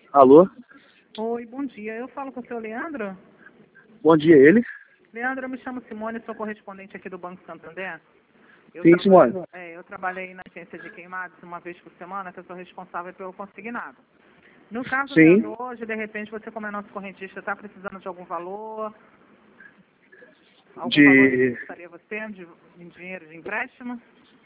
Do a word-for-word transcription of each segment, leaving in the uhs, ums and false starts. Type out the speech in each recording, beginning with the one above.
Alô? Oi, bom dia. Eu falo com o seu Leandro? Bom dia, ele? Leandro, eu me chamo Simone, sou correspondente aqui do Banco Santander. Eu Sim, trabalho, Simone. é, eu trabalhei na agência de queimados uma vez por semana, que eu sou responsável pelo consignado. No caso, Sim. Leandro, hoje, de repente, você, como é nosso correntista, está precisando de algum valor? Algum valor que De... gostaria você de, em dinheiro de empréstimo?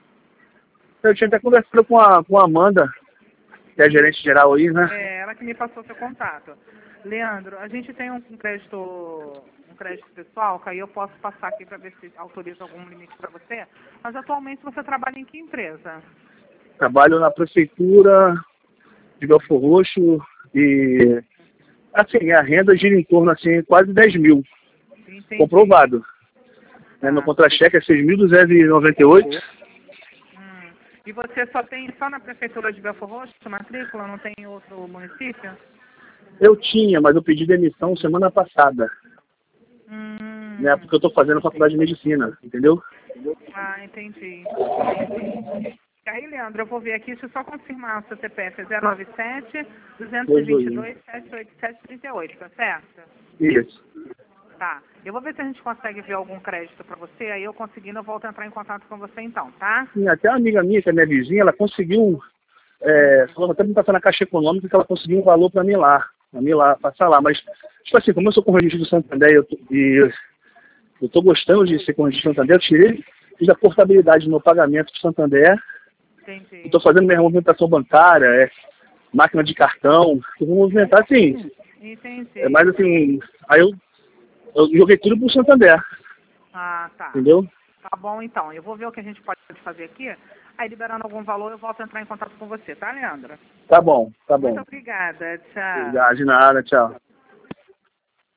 Eu tinha até conversado com a, com a Amanda, que é a gerente geral aí, né? É, ela que me passou seu contato. Leandro, a gente tem um crédito, um crédito pessoal, que aí eu posso passar aqui para ver se autoriza algum limite para você. Mas atualmente você trabalha em que empresa? Trabalho na prefeitura de Belfor Roxo e, assim, a renda gira em torno, assim, quase dez mil. Entendi. Comprovado. Né? Meu Tá. contra-cheque é seis mil duzentos e noventa e oito. Hum. E você só tem só na prefeitura de Belfor Roxo, matrícula, não tem em outro município? Eu tinha, mas eu pedi demissão semana passada, Hum. né? Porque eu estou fazendo faculdade de medicina, entendeu? Ah, entendi. Entendi. E aí, Leandro, eu vou ver aqui, deixa eu só confirmar o seu C P F, é zero nove sete, dois dois dois, sete oito sete, três oito, tá certo? Isso. Tá. Eu vou ver se a gente consegue ver algum crédito para você, aí eu conseguindo eu volto a entrar em contato com você então, tá? Sim, até uma amiga minha, que é minha vizinha, ela conseguiu, é, falou até me passar na Caixa Econômica que ela conseguiu um valor para mim lá, para mim lá, passar lá. Mas, tipo assim, como eu sou correntista do Santander eu tô, e eu, eu tô gostando de ser correntista do Santander, eu tirei, fiz a portabilidade do meu pagamento do Santander, Entendi. estou fazendo minha movimentação bancária, é, máquina de cartão, eu vou movimentar assim, Entendi. é, mas assim, aí eu, eu joguei tudo pro Santander, Ah, tá. entendeu? Tá bom então. Eu vou ver o que a gente pode fazer aqui. Aí liberando algum valor eu volto a entrar em contato com você, tá, Leandro? Tá bom, tá Muito bom. obrigada. Tchau. Obrigado, de nada, tchau.